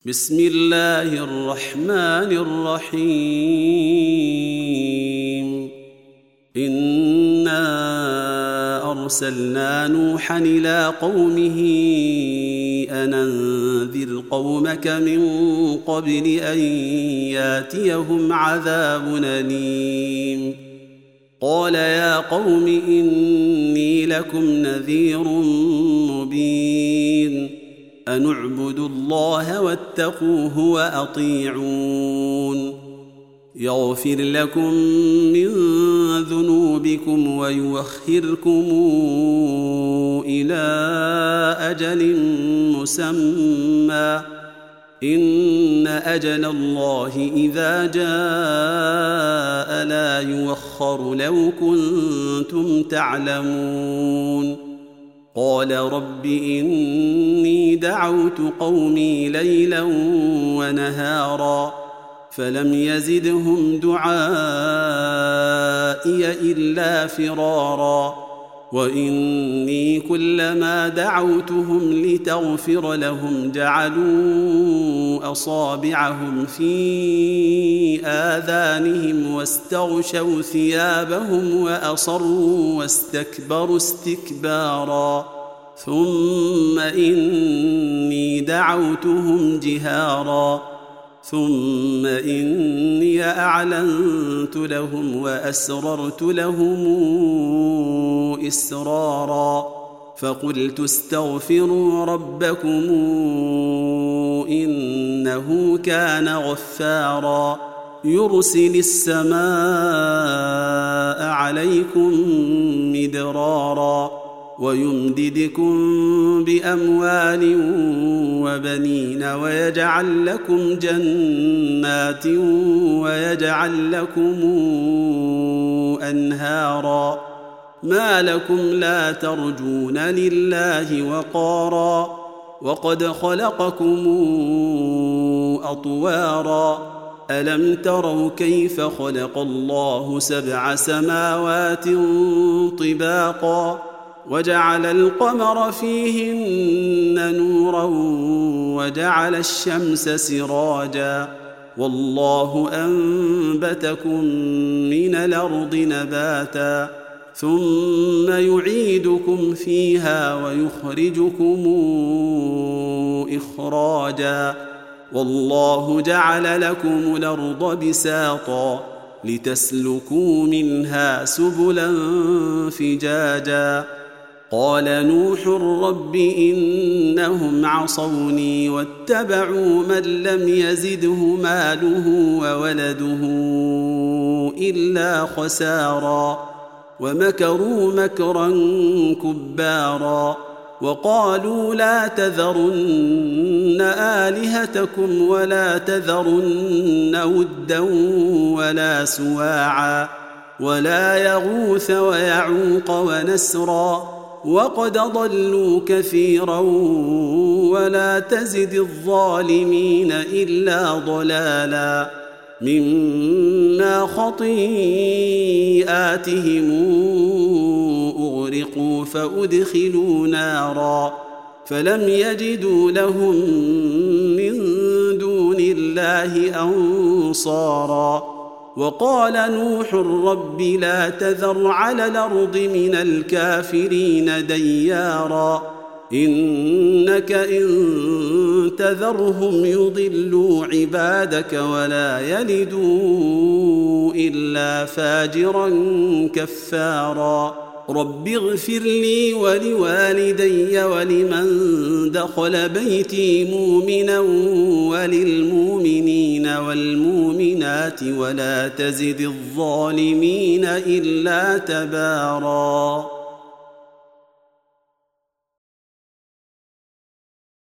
بسم الله الرحمن الرحيم. إنا أرسلنا نوحا إلى قومه أن أنذر قومك من قبل أن ياتيهم عذاب أليم. قال يا قوم إني لكم نذير مبين. أن اعبدوا الله واتقوه وأطيعون. يغفر لكم من ذنوبكم ويؤخركم إلى أجل مسمى. إن أجل الله إذا جاء لا يؤخر لو كنتم تعلمون. قال رب إني دعوت قومي ليلا ونهارا فلم يزدهم دعائي إلا فرارا. وإني كلما دعوتهم لتغفر لهم جعلوا أصابعهم في آذانهم واستغشوا ثيابهم وأصروا واستكبروا استكبارا. ثم إني دعوتهم جهارا ثم إني أعلنت لهم وأسررت لهم إسرارا. فقلت استغفروا ربكم إنه كان غفارا يرسل السماء عليكم مدرارا ويمددكم بأموال وبنين ويجعل لكم جنات ويجعل لكم أنهارا. ما لكم لا ترجون لله وقارا وقد خلقكم أطوارا. ألم تروا كيف خلق الله 7 سماوات طباقا وجعل القمر فيهن نورا وجعل الشمس سراجا والله أنبتكم من الأرض نباتا ثم يعيدكم فيها ويخرجكم إخراجا والله جعل لكم الأرض بساطا لتسلكوا منها سبلا فجاجا. قال نوح رب إنهم عصوني واتبعوا من لم يزده ماله وولده إلا خسارا ومكروا مكرا كبارا. وقالوا لا تذرن آلهتكم ولا تذرن ودا ولا سواعا ولا يغوث ويعوق ونسرا وقد ضلوا كثيرا ولا تزد الظالمين إلا ضلالا. مما خطيئاتهم أغرقوا فأدخلوا نارا فلم يجدوا لهم من دون الله أنصارا. وقال نوح رب لا تذر على الأرض من الكافرين ديارا إنك إن تذرهم يضلوا عبادك ولا يلدوا إلا فاجرا كفارا. رب اغفر لي ولوالدي ولمن دخل بيتي مؤمنا وللمؤمنين والمؤمنات ولا تزد الظالمين إلا تبارا.